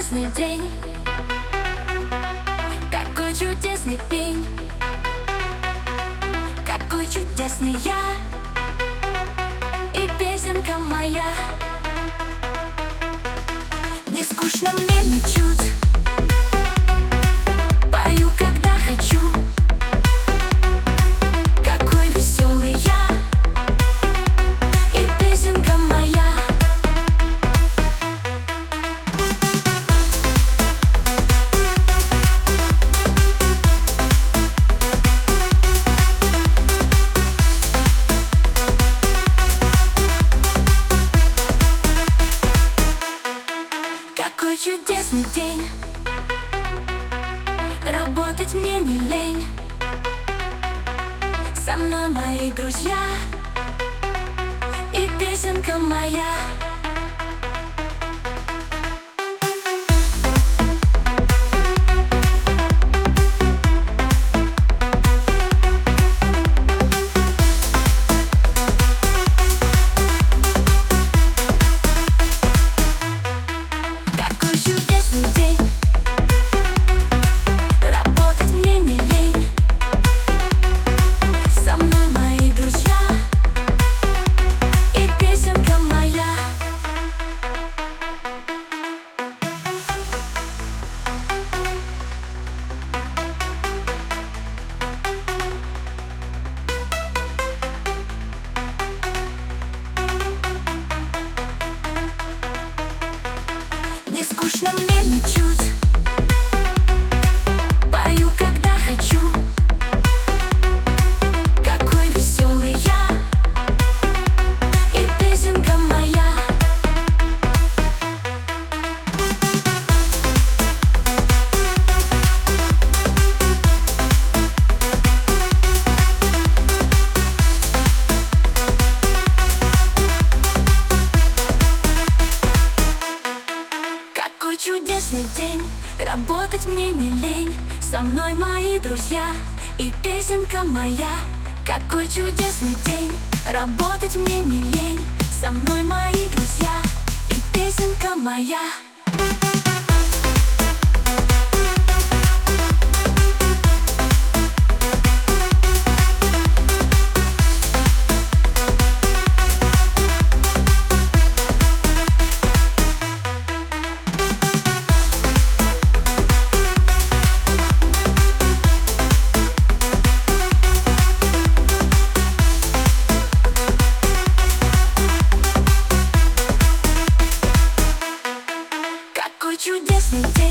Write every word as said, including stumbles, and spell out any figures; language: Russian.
чудесный день, какой чудесный день, какой чудесный я и песенка моя. Не скучно мне ничуть, пою, когда хочу. Какой веселый я и песенка моя. Какой чудесный день, работать мне не лень. Со мной мои друзья и песенка моя. Какой чудесный день, работать мне не лень. Со мной мои друзья и песенка моя. Не скучно мне ничуть, пою, когда хочу. Какой веселый я и песенка моя. Какой чудесный день, работать мне не лень. Со мной мои друзья и песенка моя. Какой чудесный день, работать мне не лень. Со мной мои друзья и песенка моя. Какой чудесный день.